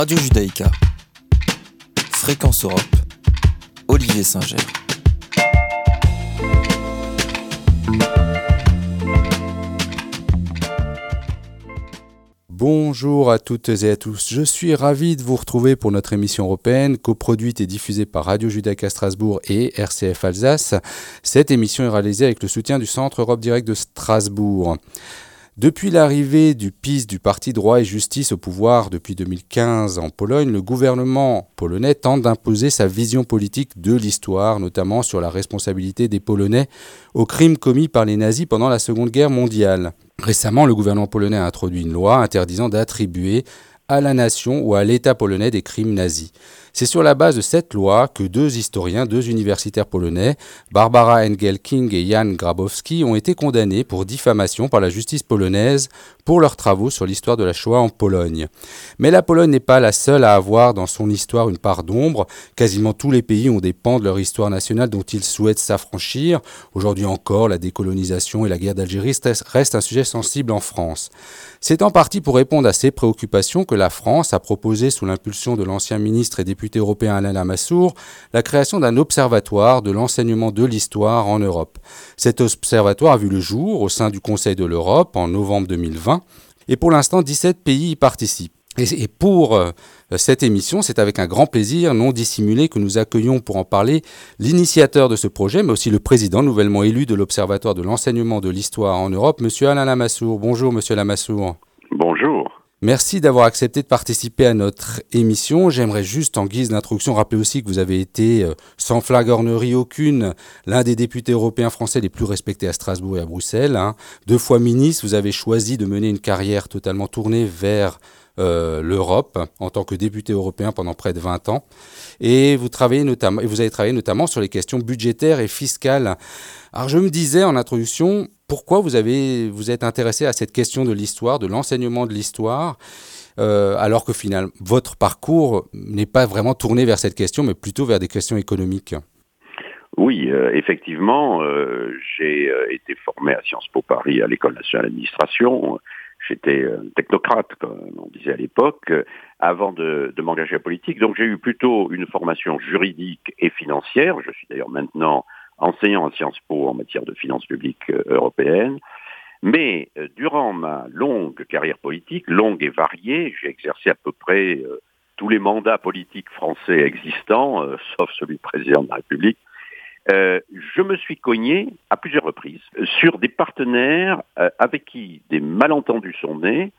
Radio Judaïka, Fréquence Europe, Olivier Singer. Bonjour à toutes et à tous, je suis ravi de vous retrouver pour notre émission européenne, coproduite et diffusée par Radio Judaïka Strasbourg et RCF Alsace. Cette émission est réalisée avec le soutien du Centre Europe Direct de Strasbourg. Depuis l'arrivée du PiS, du Parti Droit et Justice au pouvoir depuis 2015 en Pologne, le gouvernement polonais tente d'imposer sa vision politique de l'histoire, notamment sur la responsabilité des Polonais aux crimes commis par les nazis pendant la Seconde Guerre mondiale. Récemment, le gouvernement polonais a introduit une loi interdisant d'attribuer à la nation ou à l'État polonais des crimes nazis. C'est sur la base de cette loi que deux historiens, deux universitaires polonais, Barbara Engelking et Jan Grabowski, ont été condamnés pour diffamation par la justice polonaise pour leurs travaux sur l'histoire de la Shoah en Pologne. Mais la Pologne n'est pas la seule à avoir dans son histoire une part d'ombre. Quasiment tous les pays ont des pans de leur histoire nationale dont ils souhaitent s'affranchir. Aujourd'hui encore, la décolonisation et la guerre d'Algérie restent un sujet sensible en France. C'est en partie pour répondre à ces préoccupations que la France a proposé, sous l'impulsion de l'ancien ministre et député européen Alain Lamassoure, la création d'un observatoire de l'enseignement de l'histoire en Europe. Cet observatoire a vu le jour au sein du Conseil de l'Europe en novembre 2020 et pour l'instant 17 pays y participent. Et pour cette émission, c'est avec un grand plaisir non dissimulé que nous accueillons pour en parler l'initiateur de ce projet, mais aussi le président nouvellement élu de l'Observatoire de l'enseignement de l'histoire en Europe, M. Alain Lamassoure. Bonjour M. Lamassoure. Bonjour. Merci d'avoir accepté de participer à notre émission. J'aimerais juste, en guise d'introduction, rappeler aussi que vous avez été, sans flagornerie aucune, l'un des députés européens français les plus respectés à Strasbourg et à Bruxelles. 2 fois ministre, vous avez choisi de mener une carrière totalement tournée vers l'Europe en tant que député européen pendant près de 20 ans. Et vous avez travaillé notamment sur les questions budgétaires et fiscales. Alors je me disais en introduction, pourquoi vous êtes intéressé à cette question de l'histoire, de l'enseignement de l'histoire, alors que finalement votre parcours n'est pas vraiment tourné vers cette question, mais plutôt vers des questions économiques. Oui, effectivement, j'ai été formé à Sciences Po Paris à l'École nationale d'administration. J'étais technocrate, comme on disait à l'époque, avant de m'engager à la politique. Donc j'ai eu plutôt une formation juridique et financière. Je suis d'ailleurs maintenant enseignant à Sciences Po en matière de finances publiques européennes. Mais durant ma longue carrière politique, longue et variée, j'ai exercé à peu près tous les mandats politiques français existants, sauf celui de président de la République. Je me suis cogné à plusieurs reprises sur des partenaires avec qui des malentendus sont nés,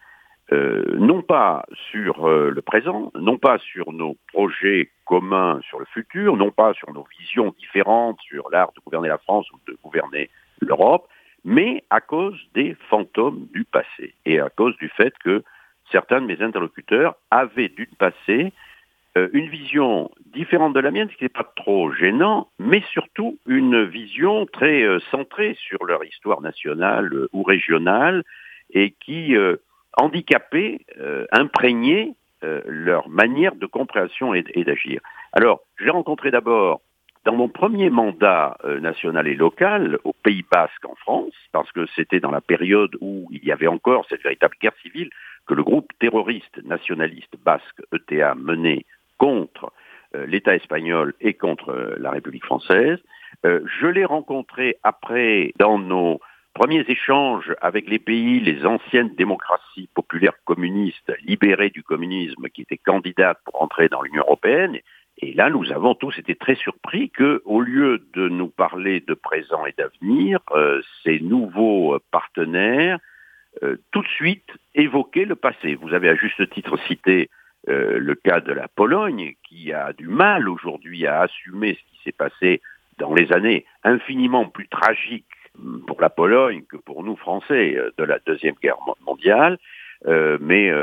non pas sur le présent, non pas sur nos projets communs sur le futur, non pas sur nos visions différentes sur l'art de gouverner la France ou de gouverner l'Europe, mais à cause des fantômes du passé et à cause du fait que certains de mes interlocuteurs avaient du passé une vision différente de la mienne, ce qui n'est pas trop gênant, mais surtout une vision très centrée sur leur histoire nationale ou régionale et qui handicapait, imprégnait leur manière de compréhension et d'agir. Alors, j'ai rencontré d'abord, dans mon premier mandat national et local, au Pays Basque en France, parce que c'était dans la période où il y avait encore cette véritable guerre civile que le groupe terroriste nationaliste basque ETA menait contre l'État espagnol et contre la République française. Je l'ai rencontré après dans nos premiers échanges avec les pays, les anciennes démocraties populaires communistes libérées du communisme qui étaient candidates pour entrer dans l'Union européenne. Et là, nous avons tous été très surpris qu'au lieu de nous parler de présent et d'avenir, ces nouveaux partenaires tout de suite évoquaient le passé. Vous avez à juste titre cité le cas de la Pologne, qui a du mal aujourd'hui à assumer ce qui s'est passé dans les années infiniment plus tragiques pour la Pologne que pour nous Français de la Deuxième Guerre mondiale. Mais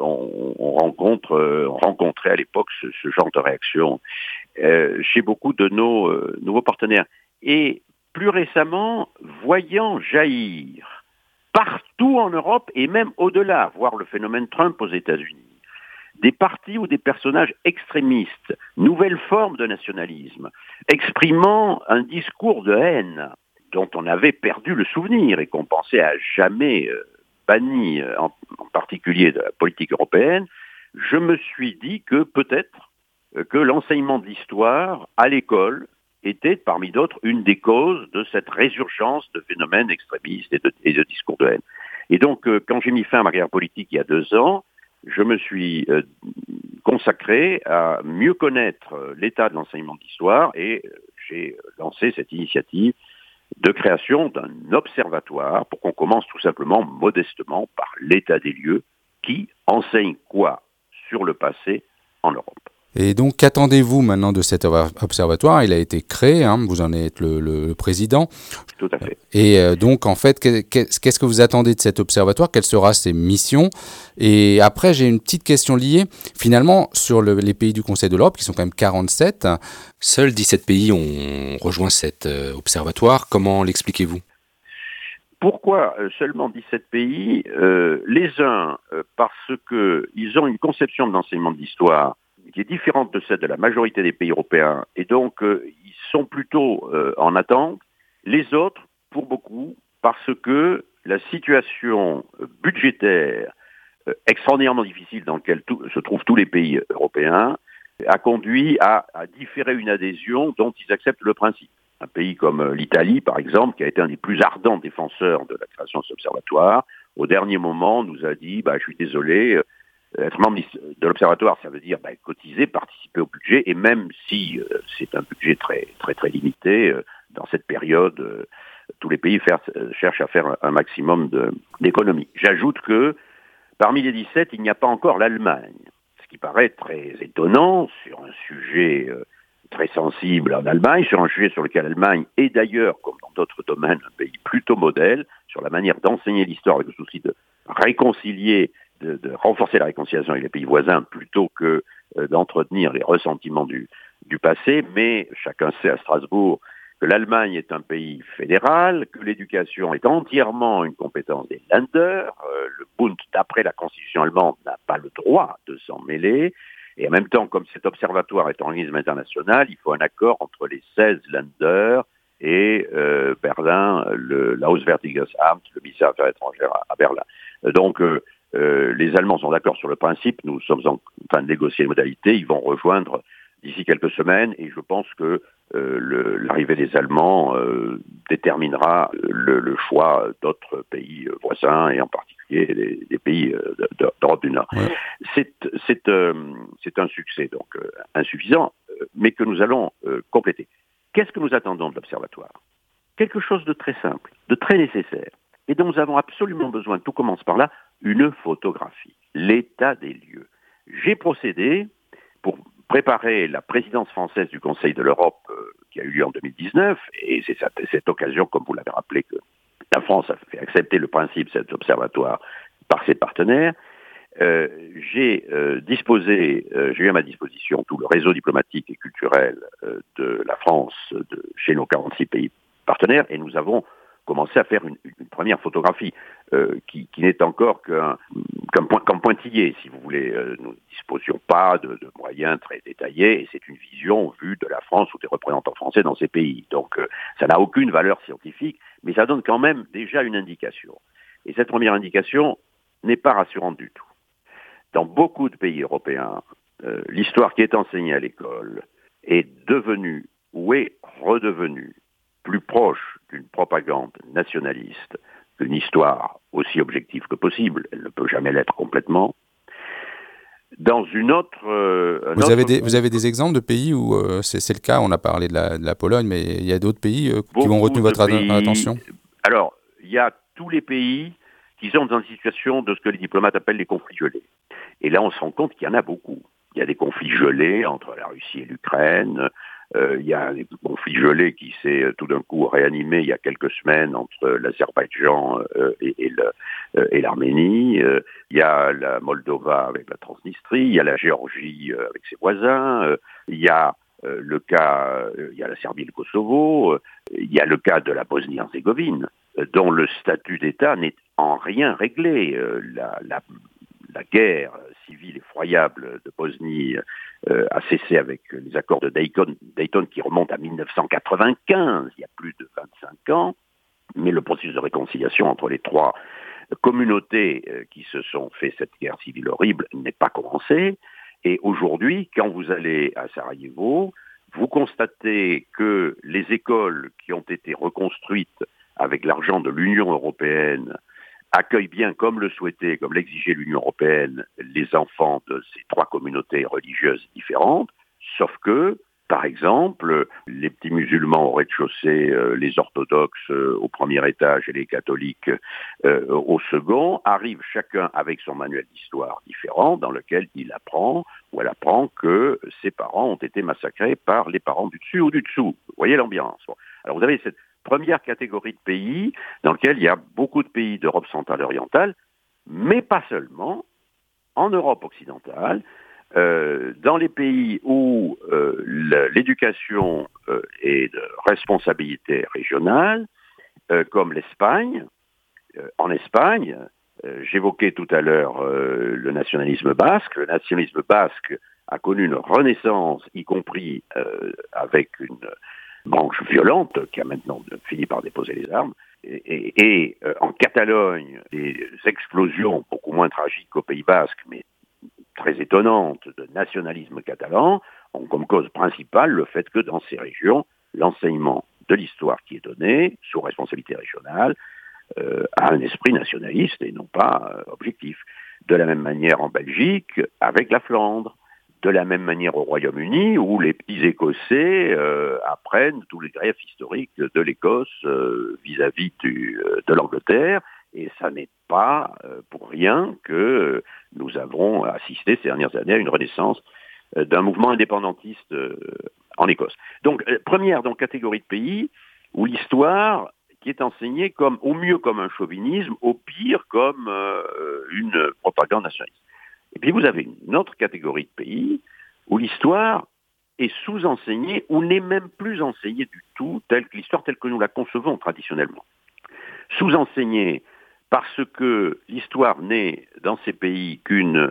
on rencontrait à l'époque ce genre de réaction chez beaucoup de nos nouveaux partenaires. Et plus récemment, voyant jaillir partout en Europe et même au-delà, voir le phénomène Trump aux États-Unis, des partis ou des personnages extrémistes, nouvelles formes de nationalisme, exprimant un discours de haine dont on avait perdu le souvenir et qu'on pensait à jamais banni, en particulier de la politique européenne, je me suis dit que peut-être que l'enseignement de l'histoire à l'école était, parmi d'autres, une des causes de cette résurgence de phénomènes extrémistes et de discours de haine. Et donc, quand j'ai mis fin à ma carrière politique il y a 2 ans, je me suis consacré à mieux connaître l'état de l'enseignement de l'histoire et j'ai lancé cette initiative de création d'un observatoire pour qu'on commence tout simplement, modestement, par l'état des lieux, qui enseigne quoi sur le passé en Europe. Et donc, qu'attendez-vous maintenant de cet observatoire ? Il a été créé, vous en êtes le président. Tout à fait. Et donc, en fait, qu'est-ce que vous attendez de cet observatoire ? Quelles seront ses missions ? Et après, j'ai une petite question liée. Finalement, sur les pays du Conseil de l'Europe, qui sont quand même 47, seuls 17 pays ont rejoint cet observatoire. Comment l'expliquez-vous ? Pourquoi seulement 17 pays ? Les uns, parce qu'ils ont une conception de l'enseignement de l'histoire qui est différente de celle de la majorité des pays européens, et donc ils sont plutôt en attente. Les autres, pour beaucoup, parce que la situation budgétaire extraordinairement difficile dans laquelle se trouvent tous les pays européens a conduit à différer une adhésion dont ils acceptent le principe. Un pays comme l'Italie, par exemple, qui a été un des plus ardents défenseurs de la création de cet observatoire, au dernier moment nous a dit je suis désolé, être membre de l'observatoire, ça veut dire cotiser, participer au budget, et même si c'est un budget très très très limité, dans cette période, tous les pays cherchent à faire un maximum d'économies. J'ajoute que parmi les 17, il n'y a pas encore l'Allemagne, ce qui paraît très étonnant sur un sujet très sensible en Allemagne, sur un sujet sur lequel l'Allemagne est d'ailleurs, comme dans d'autres domaines, un pays plutôt modèle, sur la manière d'enseigner l'histoire avec le souci de réconcilier, de renforcer la réconciliation avec les pays voisins plutôt que d'entretenir les ressentiments du passé. Mais chacun sait à Strasbourg que l'Allemagne est un pays fédéral, que l'éducation est entièrement une compétence des Länder. Le Bund, d'après la constitution allemande, n'a pas le droit de s'en mêler. Et en même temps, comme cet observatoire est un organisme international, il faut un accord entre les 16 Länder et Berlin, l'Auswärtiges Amt, le ministère des Affaires étrangères à Berlin. Donc, les Allemands sont d'accord sur le principe, nous sommes en train de négocier les modalités, ils vont rejoindre d'ici quelques semaines, et je pense que l'arrivée des Allemands déterminera le choix d'autres pays voisins, et en particulier des pays d'Europe du Nord. Ouais. C'est un succès, donc insuffisant, mais que nous allons compléter. Qu'est-ce que nous attendons de l'Observatoire ? Quelque chose de très simple, de très nécessaire, et dont nous avons absolument besoin, tout commence par là, une photographie, l'état des lieux. J'ai procédé, pour préparer la présidence française du Conseil de l'Europe qui a eu lieu en 2019, et c'est cette occasion, comme vous l'avez rappelé, que la France a fait accepter le principe de cet observatoire par ses partenaires. J'ai eu à ma disposition tout le réseau diplomatique et culturel de la France chez nos 46 pays partenaires, et nous avons commencé à faire une première photographie qui n'est encore qu'un pointillé, si vous voulez. Nous ne disposions pas de moyens très détaillés, et c'est une vision vue de la France ou des représentants français dans ces pays. Donc ça n'a aucune valeur scientifique, mais ça donne quand même déjà une indication. Et cette première indication n'est pas rassurante du tout. Dans beaucoup de pays européens, l'histoire qui est enseignée à l'école est devenue ou est redevenue plus proche d'une propagande nationaliste qu'une histoire aussi objective que possible. Elle ne peut jamais l'être complètement. Dans une autre... Vous avez des exemples de pays où c'est le cas? On a parlé de la Pologne, mais il y a d'autres pays qui vont retenir votre attention? Alors, il y a tous les pays qui sont dans une situation de ce que les diplomates appellent les conflits gelés. Et là, on se rend compte qu'il y en a beaucoup. Il y a des conflits gelés entre la Russie et l'Ukraine. Il y a des conflits gelés qui s'est tout d'un coup réanimé il y a quelques semaines entre l'Azerbaïdjan et l'Arménie. Il y a la Moldova avec la Transnistrie. Il y a la Géorgie avec ses voisins. Il y a le cas, il y a la Serbie et le Kosovo. Il y a le cas de la Bosnie-Herzégovine, dont le statut d'État n'est en rien réglé. La guerre civile effroyable de Bosnie a cessé avec les accords de Dayton qui remontent à 1995, il y a plus de 25 ans, mais le processus de réconciliation entre les trois communautés qui se sont fait cette guerre civile horrible n'est pas commencée. Et aujourd'hui, quand vous allez à Sarajevo, vous constatez que les écoles qui ont été reconstruites avec l'argent de l'Union européenne accueillent bien, comme le souhaitait, comme l'exigeait l'Union européenne, les enfants de ces trois communautés religieuses différentes, sauf que, par exemple, les petits musulmans au rez-de-chaussée, les orthodoxes au premier étage et les catholiques au second, arrivent chacun avec son manuel d'histoire différent dans lequel il apprend ou elle apprend que ses parents ont été massacrés par les parents du dessus ou du dessous. Vous voyez l'ambiance. Bon. Alors vous avez cette première catégorie de pays dans lequel il y a beaucoup de pays d'Europe centrale et orientale, mais pas seulement, en Europe occidentale, dans les pays où l'éducation est de responsabilité régionale, comme l'Espagne. En Espagne, j'évoquais tout à l'heure le nationalisme basque. Le nationalisme basque a connu une renaissance, y compris avec une branche violente qui a maintenant fini par déposer les armes. Et en Catalogne, des explosions beaucoup moins tragiques qu'au Pays Basque, mais très étonnantes de nationalisme catalan, ont comme cause principale le fait que dans ces régions, l'enseignement de l'histoire qui est donné, sous responsabilité régionale, a un esprit nationaliste et non pas objectif. De la même manière en Belgique, avec la Flandre. De la même manière au Royaume-Uni, où les petits Écossais apprennent tous les griefs historiques de l'Écosse vis-à-vis de l'Angleterre. Et ça n'est pas pour rien que nous avons assisté ces dernières années à une renaissance d'un mouvement indépendantiste en Écosse. Donc, première catégorie de pays où l'histoire qui est enseignée comme, au mieux comme un chauvinisme, au pire comme une propagande nationaliste. Et puis vous avez une autre catégorie de pays où l'histoire est sous-enseignée ou n'est même plus enseignée du tout, l'histoire telle que nous la concevons traditionnellement. Sous-enseignée parce que l'histoire n'est dans ces pays qu'une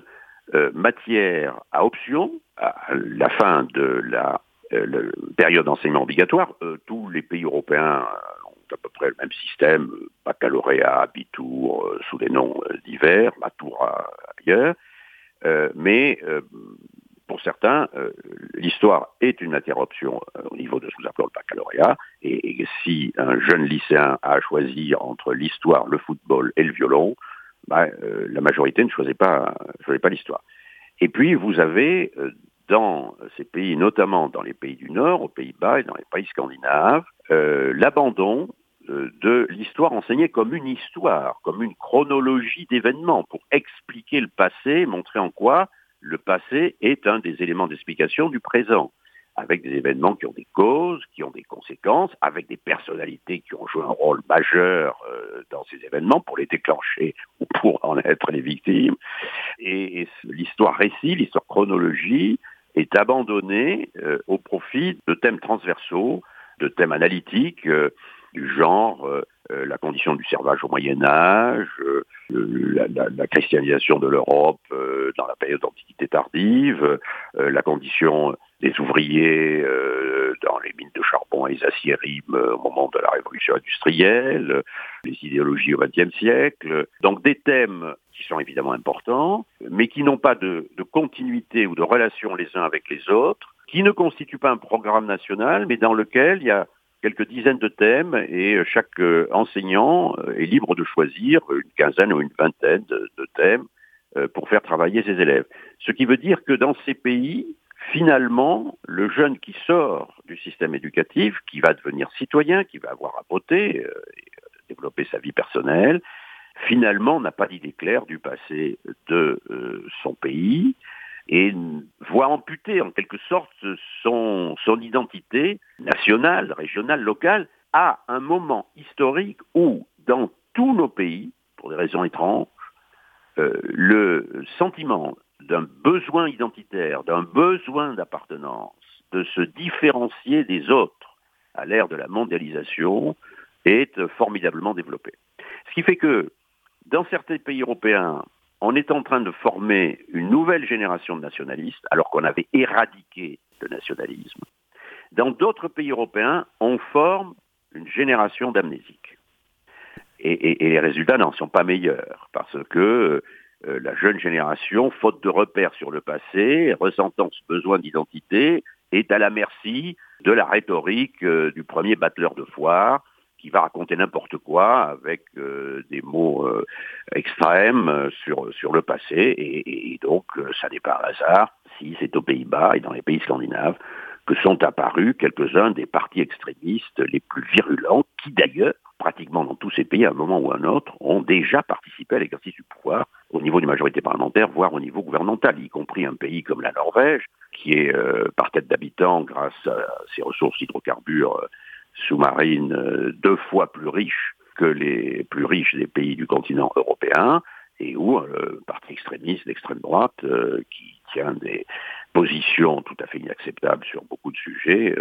matière à option, à la fin de la période d'enseignement obligatoire. Tous les pays européens ont à peu près le même système, baccalauréat, abitur, sous des noms divers, matura ailleurs. Mais pour certains, l'histoire est une matière option au niveau de ce que nous appelons le baccalauréat. Et si un jeune lycéen a à choisir entre l'histoire, le football et le violon, la majorité ne choisit pas l'histoire. Et puis vous avez dans ces pays, notamment dans les pays du Nord, aux Pays-Bas et dans les pays scandinaves, l'abandon de l'histoire enseignée comme une histoire, comme une chronologie d'événements pour expliquer le passé, montrer en quoi le passé est un des éléments d'explication du présent, avec des événements qui ont des causes, qui ont des conséquences, avec des personnalités qui ont joué un rôle majeur dans ces événements pour les déclencher ou pour en être les victimes. Et l'histoire récit, l'histoire chronologie est abandonnée au profit de thèmes transversaux, de thèmes analytiques, du genre la condition du servage au Moyen-Âge, la christianisation de l'Europe dans la période d'Antiquité tardive, la condition des ouvriers dans les mines de charbon et les aciéries au moment de la révolution industrielle, les idéologies au XXe siècle. Donc des thèmes qui sont évidemment importants, mais qui n'ont pas de continuité ou de relation les uns avec les autres, qui ne constituent pas un programme national, mais dans lequel il y a quelques dizaines de thèmes et chaque enseignant est libre de choisir une quinzaine ou une vingtaine de thèmes pour faire travailler ses élèves. Ce qui veut dire que dans ces pays, finalement, le jeune qui sort du système éducatif, qui va devenir citoyen, qui va avoir à voter, développer sa vie personnelle, finalement n'a pas d'idée claire du passé de son pays, et voit amputer en quelque sorte son identité nationale, régionale, locale, à un moment historique où, dans tous nos pays, pour des raisons étranges, le sentiment d'un besoin identitaire, d'un besoin d'appartenance, de se différencier des autres à l'ère de la mondialisation est formidablement développé. Ce qui fait que, dans certains pays européens, on est en train de former une nouvelle génération de nationalistes, alors qu'on avait éradiqué le nationalisme. Dans d'autres pays européens, on forme une génération d'amnésiques. Et les résultats n'en sont pas meilleurs, parce que la jeune génération, faute de repères sur le passé, ressentant ce besoin d'identité, est à la merci de la rhétorique du premier battleur de foire, qui va raconter n'importe quoi avec des mots extrêmes sur le passé. Et donc, ça n'est pas un hasard si c'est aux Pays-Bas et dans les pays scandinaves que sont apparus quelques-uns des partis extrémistes les plus virulents, qui d'ailleurs, pratiquement dans tous ces pays, à un moment ou à un autre, ont déjà participé à l'exercice du pouvoir au niveau des majorités parlementaires, voire au niveau gouvernemental, y compris un pays comme la Norvège, qui est par tête d'habitant, grâce à ses ressources hydrocarbures sous-marines, 2 fois plus riches que les plus riches des pays du continent européen, et où le parti extrémiste d'extrême droite, qui tient des position tout à fait inacceptable sur beaucoup de sujets,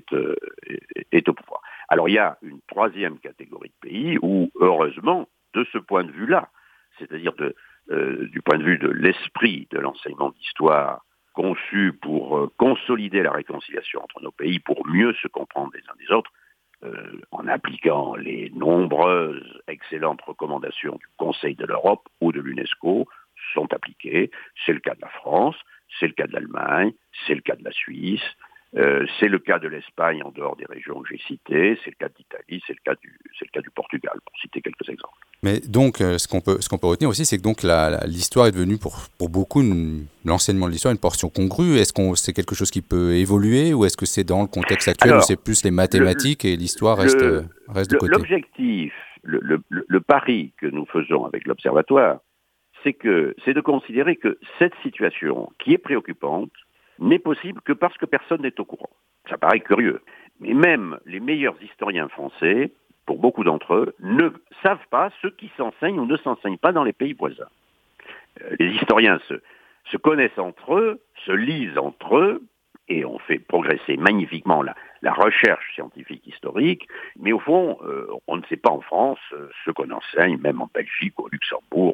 est au pouvoir. Alors il y a une troisième catégorie de pays où, heureusement, de ce point de vue-là, c'est-à-dire du point de vue de l'esprit de l'enseignement d'histoire conçu pour consolider la réconciliation entre nos pays, pour mieux se comprendre les uns des autres, en appliquant les nombreuses excellentes recommandations du Conseil de l'Europe ou de l'UNESCO, sont appliquées. C'est le cas de la France, c'est le cas de l'Allemagne, c'est le cas de la Suisse, c'est le cas de l'Espagne en dehors des régions que j'ai citées, c'est le cas de l'Italie, c'est le cas du Portugal, pour citer quelques exemples. Mais donc, ce qu'on peut retenir aussi, c'est que donc l'histoire est devenue pour beaucoup, l'enseignement de l'histoire, une portion congrue. Est-ce que c'est quelque chose qui peut évoluer, ou est-ce que c'est dans le contexte actuel où c'est plus les mathématiques et l'histoire reste de côté? L'objectif, le pari que nous faisons avec l'Observatoire, c'est de considérer que cette situation, qui est préoccupante, n'est possible que parce que personne n'est au courant. Ça paraît curieux. Mais même les meilleurs historiens français, pour beaucoup d'entre eux, ne savent pas ce qui s'enseigne ou ne s'enseigne pas dans les pays voisins. Les historiens se connaissent entre eux, se lisent entre eux, et on fait progresser magnifiquement la recherche scientifique historique, mais au fond, on ne sait pas en France ce qu'on enseigne, même en Belgique, au Luxembourg,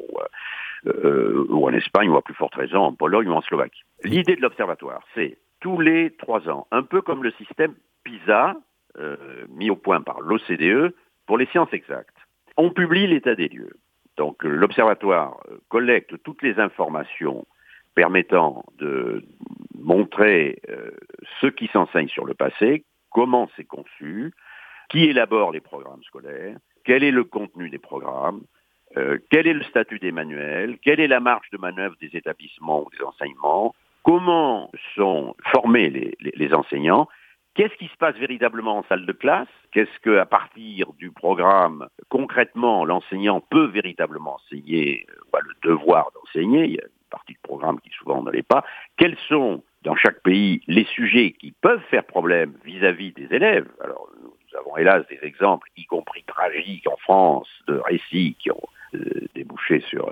ou en Espagne, ou à plus forte raison en Pologne ou en Slovaquie. L'idée de l'Observatoire, c'est tous les 3 ans, un peu comme le système PISA, mis au point par l'OCDE, pour les sciences exactes. On publie l'état des lieux. Donc l'Observatoire collecte toutes les informations permettant de montrer ce qui s'enseigne sur le passé, comment c'est conçu, qui élabore les programmes scolaires, quel est le contenu des programmes, quel est le statut des manuels, quelle est la marge de manœuvre des établissements ou des enseignements, comment sont formés les enseignants, qu'est-ce qui se passe véritablement en salle de classe, qu'est-ce qu'à partir du programme, concrètement, l'enseignant peut véritablement enseigner, ou a le devoir d'enseigner, il y a une partie du programme qui souvent ne l'est pas, quels sont dans chaque pays les sujets qui peuvent faire problème vis-à-vis des élèves. Alors nous avons hélas des exemples, y compris tragiques en France, de récits qui ont débouché sur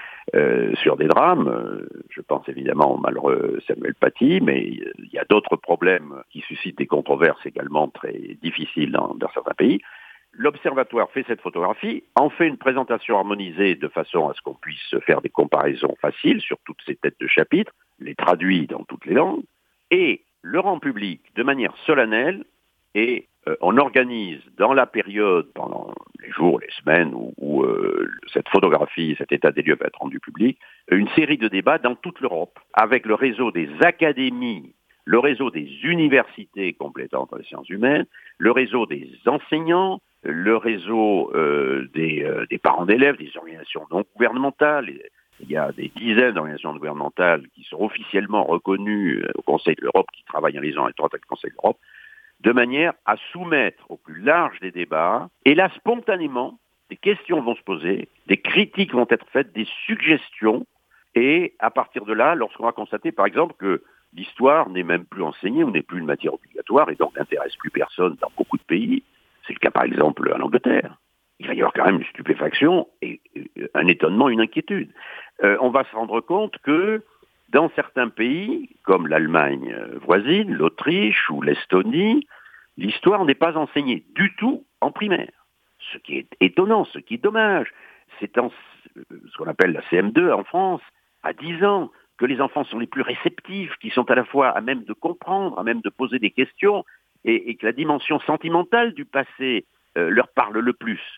des drames. Je pense évidemment au malheureux Samuel Paty, mais il y a d'autres problèmes qui suscitent des controverses également très difficiles dans certains pays. L'Observatoire fait cette photographie, en fait une présentation harmonisée de façon à ce qu'on puisse faire des comparaisons faciles sur toutes ces têtes de chapitre, les traduit dans toutes les langues, et le rend public de manière solennelle, et on organise dans la période, pendant les jours, les semaines où cette photographie, cet état des lieux va être rendu public, une série de débats dans toute l'Europe, avec le réseau des académies, le réseau des universités complétant les sciences humaines, le réseau des enseignants, le réseau des parents d'élèves, des organisations non gouvernementales. Il y a des dizaines d'organisations gouvernementales qui sont officiellement reconnues au Conseil de l'Europe, qui travaillent en liaison étroite avec le Conseil de l'Europe, de manière à soumettre au plus large des débats. Et là, spontanément, des questions vont se poser, des critiques vont être faites, des suggestions. Et à partir de là, lorsqu'on va constater, par exemple, que l'histoire n'est même plus enseignée ou n'est plus une matière obligatoire et donc n'intéresse plus personne dans beaucoup de pays, c'est le cas par exemple en Angleterre, il va y avoir quand même une stupéfaction et un étonnement, une inquiétude. On va se rendre compte que dans certains pays, comme l'Allemagne voisine, l'Autriche ou l'Estonie, l'histoire n'est pas enseignée du tout en primaire. Ce qui est étonnant, ce qui est dommage. C'est ce qu'on appelle la CM2 en France, à 10 ans, que les enfants sont les plus réceptifs, qui sont à la fois à même de comprendre, à même de poser des questions, et que la dimension sentimentale du passé leur parle le plus.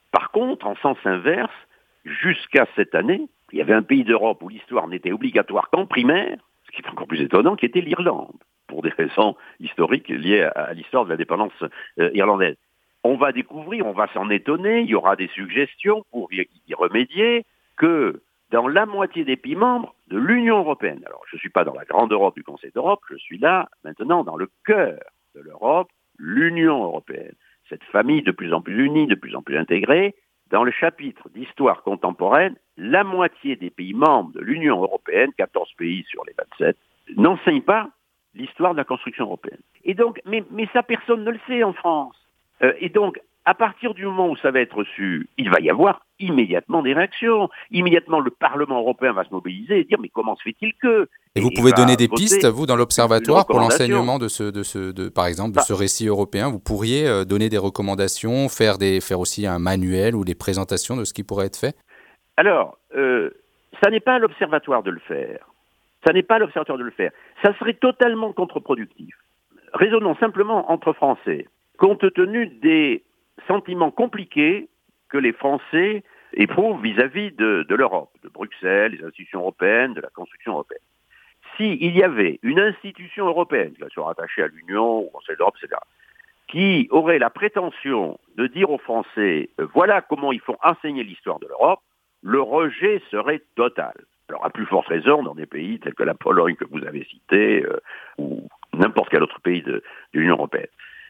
Par contre, en sens inverse, jusqu'à cette année, il y avait un pays d'Europe où l'histoire n'était obligatoire qu'en primaire, ce qui est encore plus étonnant, qui était l'Irlande, pour des raisons historiques liées à l'histoire de l'indépendance irlandaise. On va découvrir, on va s'en étonner, il y aura des suggestions pour y remédier, que dans la moitié des pays membres de l'Union européenne, alors je ne suis pas dans la grande Europe du Conseil d'Europe, je suis là maintenant dans le cœur de l'Europe, l'Union européenne, cette famille de plus en plus unie, de plus en plus intégrée. Dans le chapitre d'histoire contemporaine, la moitié des pays membres de l'Union européenne, 14 pays sur les 27, n'enseignent pas l'histoire de la construction européenne. Et donc, mais ça, personne ne le sait en France. Et donc, à partir du moment où ça va être reçu, il va y avoir immédiatement des réactions. Immédiatement, le Parlement européen va se mobiliser et dire « mais comment se fait-il que ?» Et vous pouvez donner des pistes, vous, dans l'Observatoire, pour l'enseignement par exemple, de ce récit européen. Vous pourriez donner des recommandations, faire aussi un manuel ou des présentations de ce qui pourrait être fait? Alors, ça n'est pas à l'Observatoire de le faire. Ça n'est pas à l'Observatoire de le faire. Ça serait totalement contre-productif. Raisonnons simplement entre Français. Compte tenu des sentiments compliqués que les Français éprouvent vis-à-vis de l'Europe, de Bruxelles, des institutions européennes, de la construction européenne. S'il y avait une institution européenne, qui soit rattachée à l'Union, au Conseil d'Europe, etc., qui aurait la prétention de dire aux Français « voilà comment il faut enseigner l'histoire de l'Europe », le rejet serait total. Alors, à plus forte raison, dans des pays tels que la Pologne que vous avez cité, ou n'importe quel autre pays de l'Union européenne.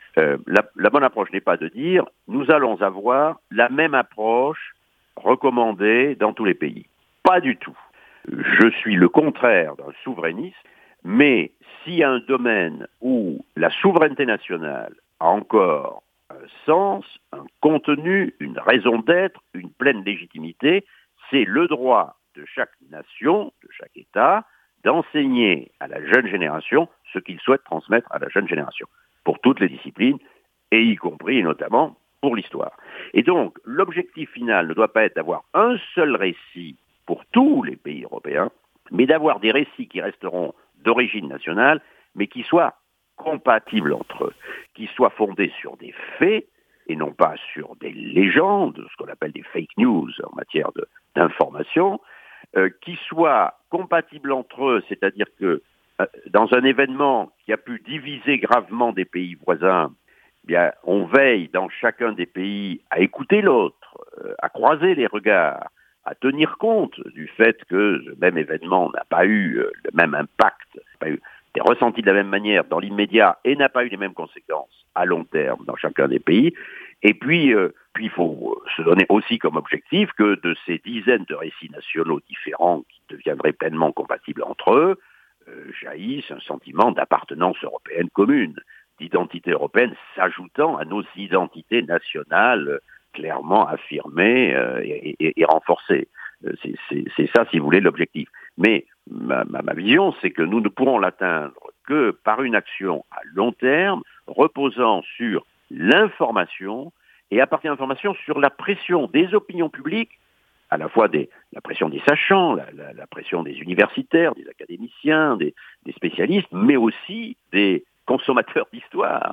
La bonne approche n'est pas de dire nous allons avoir la même approche recommandée dans tous les pays. Pas du tout. Je suis le contraire d'un souverainiste, mais s'il y a un domaine où la souveraineté nationale a encore un sens, un contenu, une raison d'être, une pleine légitimité, c'est le droit de chaque nation, de chaque État, d'enseigner à la jeune génération ce qu'il souhaite transmettre à la jeune génération, pour toutes les disciplines, et y compris et notamment pour l'histoire. Et donc, l'objectif final ne doit pas être d'avoir un seul récit pour tous les pays européens, mais d'avoir des récits qui resteront d'origine nationale, mais qui soient compatibles entre eux, qui soient fondés sur des faits, et non pas sur des légendes, ce qu'on appelle des fake news en matière d'information, qui soient compatibles entre eux, c'est-à-dire que dans un événement qui a pu diviser gravement des pays voisins, eh bien, on veille dans chacun des pays à écouter l'autre, à croiser les regards, à tenir compte du fait que ce même événement n'a pas eu le même impact, n'a pas eu été ressenti de la même manière dans l'immédiat et n'a pas eu les mêmes conséquences à long terme dans chacun des pays. Et puis, il faut se donner aussi comme objectif que de ces dizaines de récits nationaux différents qui deviendraient pleinement compatibles entre eux, jaillisse un sentiment d'appartenance européenne commune, d'identité européenne s'ajoutant à nos identités nationales clairement affirmées et renforcées. C'est ça, si vous voulez, l'objectif. Mais ma vision, c'est que nous ne pourrons l'atteindre que par une action à long terme, reposant sur l'information, et à partir de l'information sur la pression des opinions publiques, à la fois la pression des sachants, la pression des universitaires, des académiciens, des spécialistes, mais aussi des consommateurs d'histoire,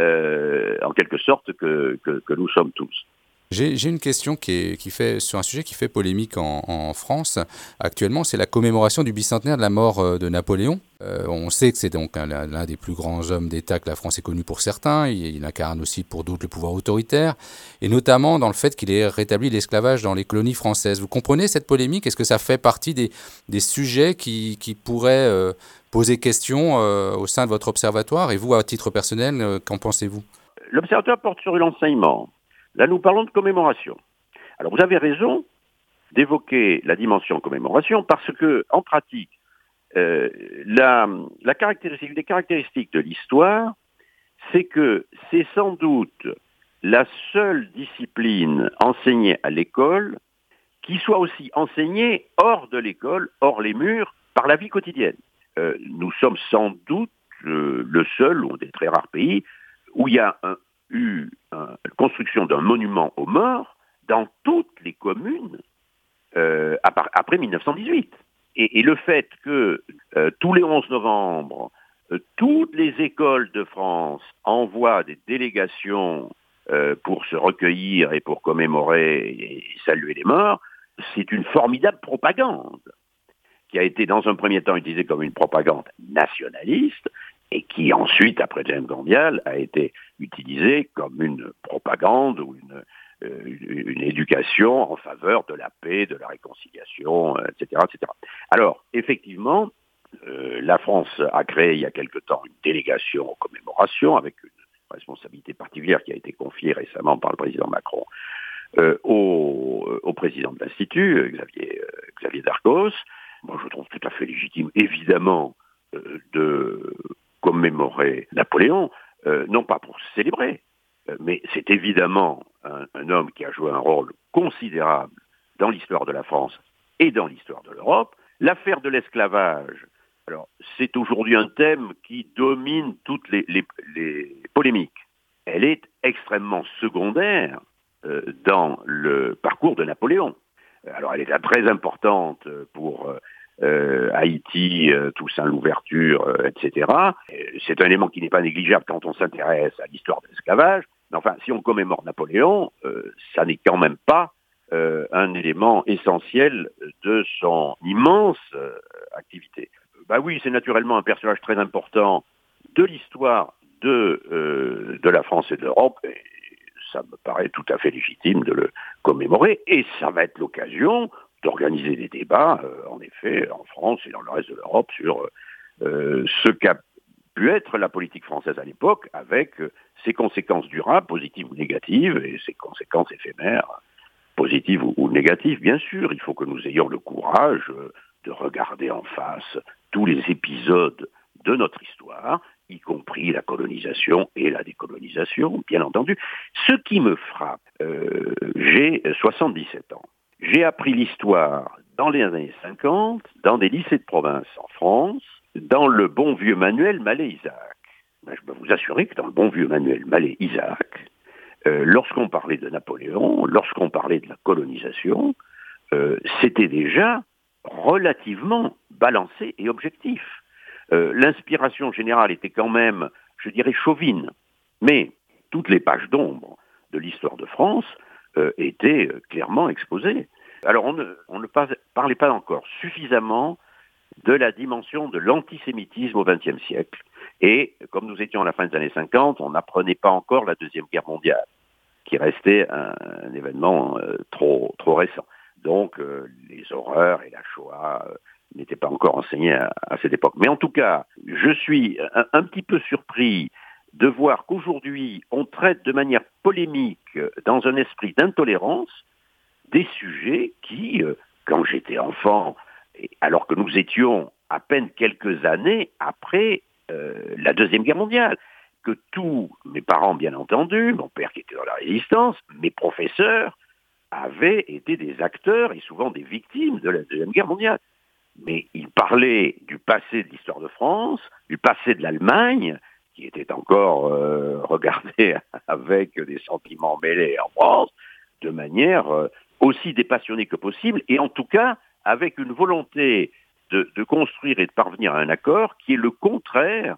en quelque sorte que nous sommes tous. J'ai une question sur un sujet qui fait polémique en France actuellement, c'est la commémoration du bicentenaire de la mort de Napoléon. On sait que c'est donc l'un des plus grands hommes d'État que la France ait connu pour certains. Il incarne aussi pour d'autres le pouvoir autoritaire, et notamment dans le fait qu'il ait rétabli l'esclavage dans les colonies françaises. Vous comprenez cette polémique? Est-ce que ça fait partie des sujets qui pourraient poser question au sein de votre observatoire? Et vous, à titre personnel, qu'en pensez-vous? L'observatoire porte sur l'enseignement. Là, nous parlons de commémoration. Alors, vous avez raison d'évoquer la dimension commémoration parce que, en pratique, une des caractéristiques de l'histoire, c'est que c'est sans doute la seule discipline enseignée à l'école qui soit aussi enseignée hors de l'école, hors les murs, par la vie quotidienne. Nous sommes sans doute le seul ou des très rares pays où il y a eu la construction d'un monument aux morts dans toutes les communes après 1918. Et le fait que tous les 11 novembre, toutes les écoles de France envoient des délégations pour se recueillir et pour commémorer et saluer les morts, c'est une formidable propagande qui a été dans un premier temps utilisée comme une propagande nationaliste et qui ensuite, après la Deuxième Guerre mondiale, a été utilisée comme une propagande ou une éducation en faveur de la paix, de la réconciliation, etc., etc. Alors, effectivement, la France a créé il y a quelque temps une délégation aux commémorations avec une responsabilité particulière qui a été confiée récemment par le président Macron au président de l'Institut, Xavier Darcos. Moi, je trouve tout à fait légitime, évidemment, de commémorer Napoléon, non pas pour célébrer, mais c'est évidemment un homme qui a joué un rôle considérable dans l'histoire de la France et dans l'histoire de l'Europe. L'affaire de l'esclavage, alors c'est aujourd'hui un thème qui domine toutes les polémiques. Elle est extrêmement secondaire dans le parcours de Napoléon. Alors elle est très importante pour Haïti, Toussaint l'ouverture, etc. C'est un élément qui n'est pas négligeable quand on s'intéresse à l'histoire de l'esclavage. Mais enfin, si on commémore Napoléon, ça n'est quand même pas un élément essentiel de son immense activité. Bah oui, c'est naturellement un personnage très important de l'histoire de la France et de l'Europe. Et ça me paraît tout à fait légitime de le commémorer. Et ça va être l'occasion d'organiser des débats, en effet, en France et dans le reste de l'Europe, sur ce qu'a pu être la politique française à l'époque, avec ses conséquences durables, positives ou négatives, et ses conséquences éphémères, positives ou négatives, bien sûr. Il faut que nous ayons le courage de regarder en face tous les épisodes de notre histoire, y compris la colonisation et la décolonisation, bien entendu. Ce qui me frappe, j'ai 77 ans. J'ai appris l'histoire dans les années 50, dans des lycées de province en France, dans le bon vieux manuel Mallet-Isaac. Ben, je peux vous assurer que dans le bon vieux manuel Mallet-Isaac, lorsqu'on parlait de Napoléon, lorsqu'on parlait de la colonisation, c'était déjà relativement balancé et objectif. L'inspiration générale était quand même, je dirais, chauvine, mais toutes les pages d'ombre de l'histoire de France étaient clairement exposées. Alors on ne parlait pas encore suffisamment de la dimension de l'antisémitisme au XXe siècle. Et comme nous étions à la fin des années 50, on n'apprenait pas encore la Deuxième Guerre mondiale, qui restait un événement trop récent. Donc les horreurs et la Shoah n'étaient pas encore enseignées à cette époque. Mais en tout cas, je suis un petit peu surpris de voir qu'aujourd'hui, on traite de manière polémique, dans un esprit d'intolérance, des sujets qui, quand j'étais enfant, alors que nous étions à peine quelques années après la Deuxième Guerre mondiale, que tous mes parents, bien entendu, mon père qui était dans la résistance, mes professeurs, avaient été des acteurs et souvent des victimes de la Deuxième Guerre mondiale. Mais ils parlaient du passé de l'histoire de France, du passé de l'Allemagne, qui était encore regardé avec des sentiments mêlés en France, de manière aussi dépassionnée que possible, et en tout cas avec une volonté de construire et de parvenir à un accord qui est le contraire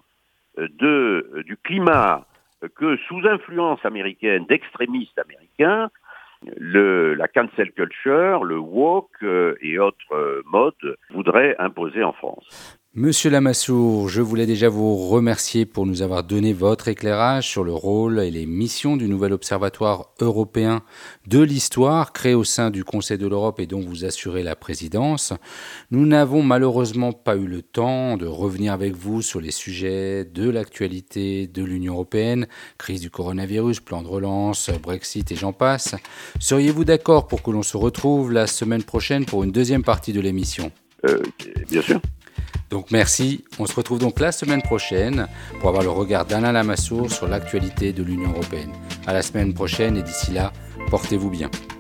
du climat que, sous influence américaine, d'extrémistes américains, la cancel culture, le woke et autres modes voudraient imposer en France. Monsieur Lamassoure, je voulais déjà vous remercier pour nous avoir donné votre éclairage sur le rôle et les missions du nouvel observatoire européen de l'histoire créé au sein du Conseil de l'Europe et dont vous assurez la présidence. Nous n'avons malheureusement pas eu le temps de revenir avec vous sur les sujets de l'actualité de l'Union européenne, crise du coronavirus, plan de relance, Brexit et j'en passe. Seriez-vous d'accord pour que l'on se retrouve la semaine prochaine pour une deuxième partie de l'émission ? Bien sûr. Donc merci, on se retrouve donc la semaine prochaine pour avoir le regard d'Alain Lamassoure sur l'actualité de l'Union européenne. À la semaine prochaine et d'ici là, portez-vous bien.